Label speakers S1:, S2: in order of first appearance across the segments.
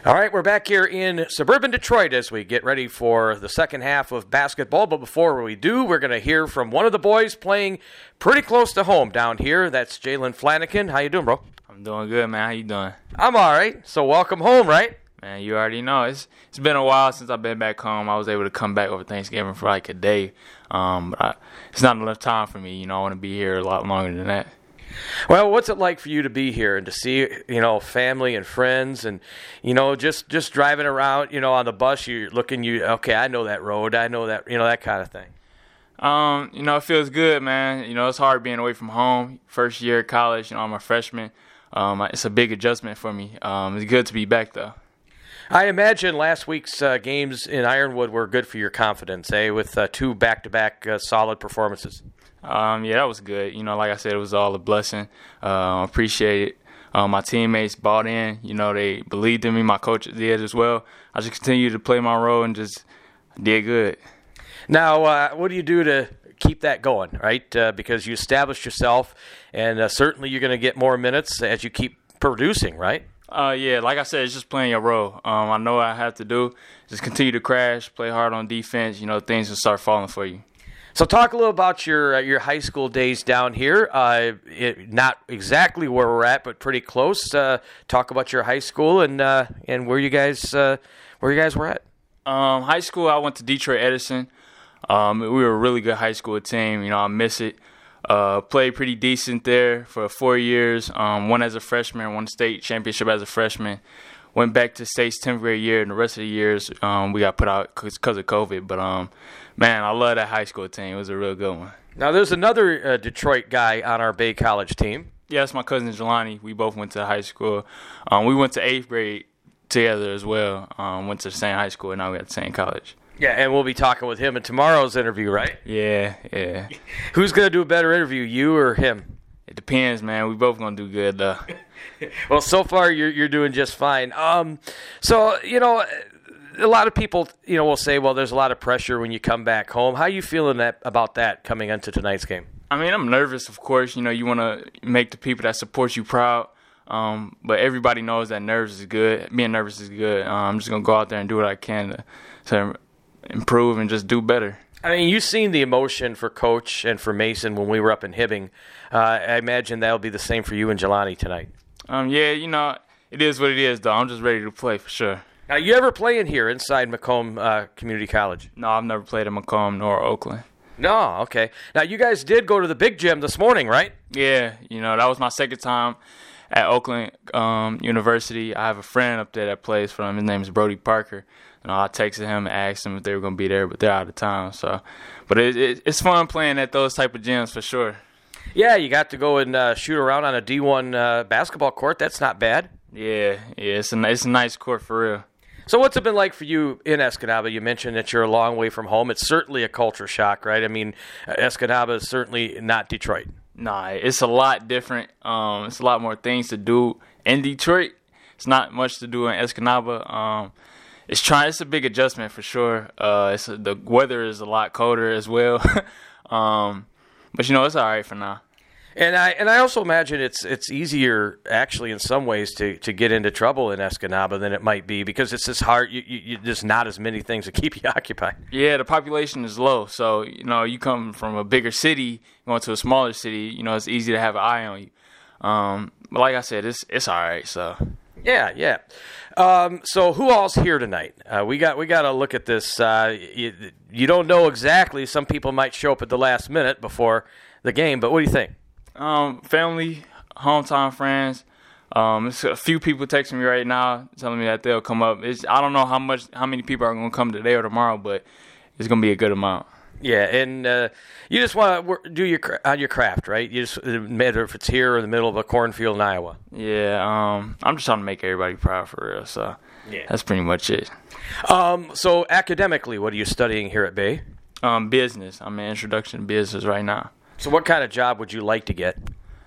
S1: All right, we're back here in suburban Detroit as we get ready for the second half of basketball. But before we do, we're going to hear from one of the boys playing pretty close to home down here. That's Jalen Flanagan. How you doing, bro?
S2: I'm doing good, man. How you doing?
S1: I'm all right. So welcome home, right?
S2: Man, you already know. It's been a while since I've been back home. I was able to come back over Thanksgiving for like a day. It's not enough time for me. I want to be here a lot longer than that.
S1: Well, what's it like for you to be here and to see, family and friends and, just driving around, on the bus, you're looking, okay, I know that road. I know that, that kind of thing.
S2: It feels good, man. It's hard being away from home. First year of college, I'm a freshman. It's a big adjustment for me. It's good to be back, though.
S1: I imagine last week's games in Ironwood were good for your confidence, with two back-to-back solid performances.
S2: Yeah, that was good. Like I said, it was all a blessing. Appreciate it. My teammates bought in. They believed in me. My coach did as well. I just continued to play my role and just did good.
S1: Now, what do you do to keep that going, right? Because you established yourself, and certainly you're going to get more minutes as you keep producing, right?
S2: Yeah, like I said, it's just playing your role. I know what I have to do. Just continue to crash, play hard on defense. Things will start falling for you.
S1: So talk a little about your high school days down here. Not exactly where we're at, but pretty close. Talk about your high school and where you guys were at.
S2: High school, I went to Detroit Edison. We were a really good high school team. I miss it. Played pretty decent there for 4 years. Won as a freshman, won the state championship as a freshman. Went back to state's 10th grade year, and the rest of the years we got put out because of COVID. But, man, I love that high school team. It was a real good one.
S1: Now, there's another Detroit guy on our Bay College team.
S2: Yeah, that's my cousin Jelani. We both went to high school. We went to 8th grade together as well. Went to the same high school, and now we're at the same college.
S1: Yeah, and we'll be talking with him in tomorrow's interview, right?
S2: Yeah.
S1: Who's going to do a better interview, you or him?
S2: It depends, man. We both going to do good, though.
S1: Well, so far you're doing just fine. So, a lot of people, will say, well, there's a lot of pressure when you come back home. How are you feeling about that coming into tonight's game?
S2: I mean, I'm nervous, of course. You want to make the people that support you proud. But everybody knows that being nervous is good. I'm just going to go out there and do what I can to improve and just do better.
S1: I mean, you've seen the emotion for Coach and for Mason when we were up in Hibbing. I imagine that'll be the same for you and Jelani tonight.
S2: Yeah, it is what it is, though. I'm just ready to play for sure.
S1: Now, you ever play in here inside Macomb Community College?
S2: No, I've never played at Macomb nor Oakland.
S1: No, okay. Now, you guys did go to the big gym this morning, right?
S2: Yeah, that was my second time at Oakland University. I have a friend up there that plays for them. His name is Brody Parker. I texted him and asked him if they were going to be there, but they're out of town. So, but it's fun playing at those type of gyms for sure.
S1: Yeah, you got to go and shoot around on a D1 basketball court. That's not bad.
S2: Yeah, it's a nice court for real.
S1: So what's it been like for you in Escanaba? You mentioned that you're a long way from home. It's certainly a culture shock, right? I mean, Escanaba is certainly not Detroit.
S2: Nah, it's a lot different. It's a lot more things to do in Detroit. It's not much to do in Escanaba. It's a big adjustment for sure. The weather is a lot colder as well. But it's all right for now.
S1: And I also imagine it's easier actually in some ways to get into trouble in Escanaba than it might be because it's just hard. You just not as many things to keep you occupied.
S2: Yeah, the population is low, so you come from a bigger city going to a smaller city. It's easy to have an eye on you. But like I said, it's all right. So
S1: yeah. So who all's here tonight? We got to look at this. You don't know exactly. Some people might show up at the last minute before the game, but what do you think?
S2: Family, hometown friends. It's a few people texting me right now telling me that they'll come up. I don't know how many people are going to come today or tomorrow, but it's going to be a good amount.
S1: Yeah, and you just want to do your craft, right? You just matter if it's here or in the middle of a cornfield in Iowa.
S2: Yeah, I'm just trying to make everybody proud for real. So yeah, that's pretty much it.
S1: So academically, what are you studying here at Bay?
S2: Business. I'm in introduction to business right now.
S1: So what kind of job would you like to get?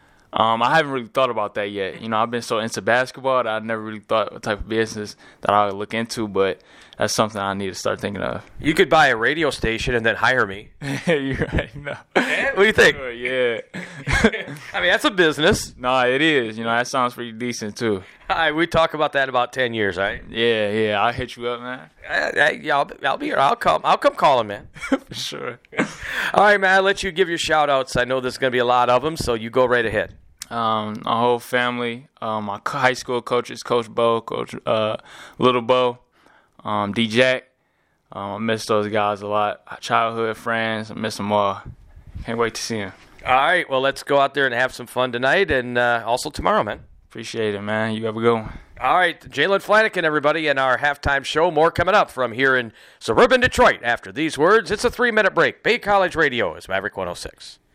S2: I haven't really thought about that yet. I've been so into basketball that I never really thought what type of business that I would look into, but that's something I need to start thinking of.
S1: You could buy a radio station and then hire me.
S2: You're right. No.
S1: What do you think?
S2: Sure, yeah.
S1: I mean, that's a business.
S2: Nah, it is. That sounds pretty decent too.
S1: All right, we talk about that in about 10 years, right?
S2: Yeah. I'll hit you up, man.
S1: Yeah, I'll be here. I'll come calling, man.
S2: For sure.
S1: All right, man. I'll let you give your shout-outs. I know there's going to be a lot of them, so you go right ahead.
S2: My whole family, my high school coaches, Coach Bo, Coach Little Bo, D-Jack. I miss those guys a lot. Our childhood friends, I miss them all. Can't wait to see them.
S1: All right, well, let's go out there and have some fun tonight and also tomorrow, man.
S2: Appreciate it, man. You have a good one.
S1: All right, Jalen Flanagan, everybody, and our halftime show. More coming up from here in suburban Detroit. After these words, it's a 3-minute break. Bay College Radio is Maverick 106.